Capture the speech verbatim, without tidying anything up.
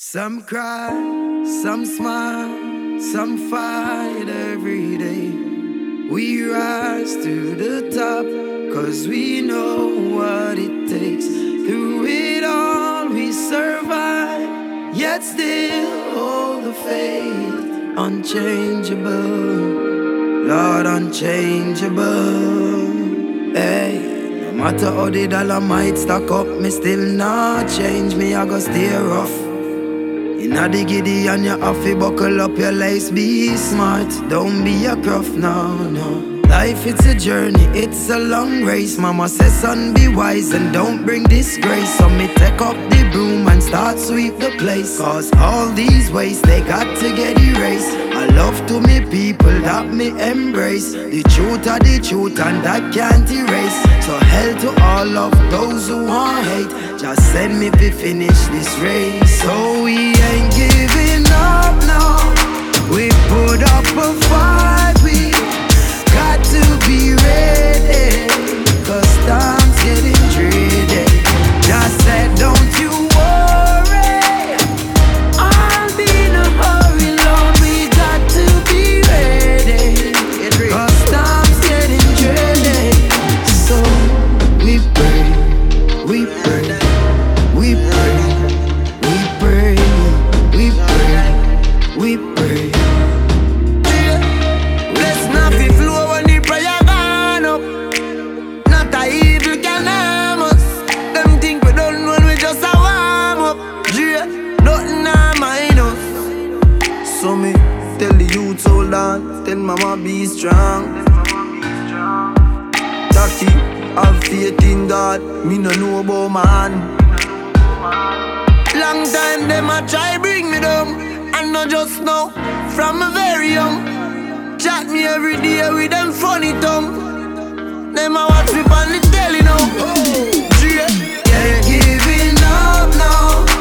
Some cry, some smile, some fight every day. We rise to the top, cause we know what it takes. Through it all we survive, yet still hold the faith. Unchangeable, Lord, unchangeable. Hey. No matter how the dollar might stack up, me still not change. Me, I go stay rough. Inna the giddy and you have to buckle up your lace. Be smart, don't be a gruff, no, no. Life, it's a journey, it's a long race. Mama says, son, be wise and don't bring disgrace. So me take up the broom and start sweep the place. Cause all these ways, they got to get erased. I love to me people that me embrace. The truth are the truth and that can't erase. So hell to all of those who want hate. Just send me to finish this race. So we ain't giving up now. We put up a fight, we got to be ready, cause time's getting dreary. Just said don't you worry, I'll be in a hurry, Lord. We got to be ready, cause time's getting dreary. So we pray, we pray, we pray, we pray, we pray, we pray. So me tell the youth hold on, tell mama be strong. Taki, have faith in God, me no know about man. Long time them a try bring me down, and not just now, from a very young. Chat me every day with them funny tongue. Them a watch me on the telly now. Oh, yeah. Ain't giving up now.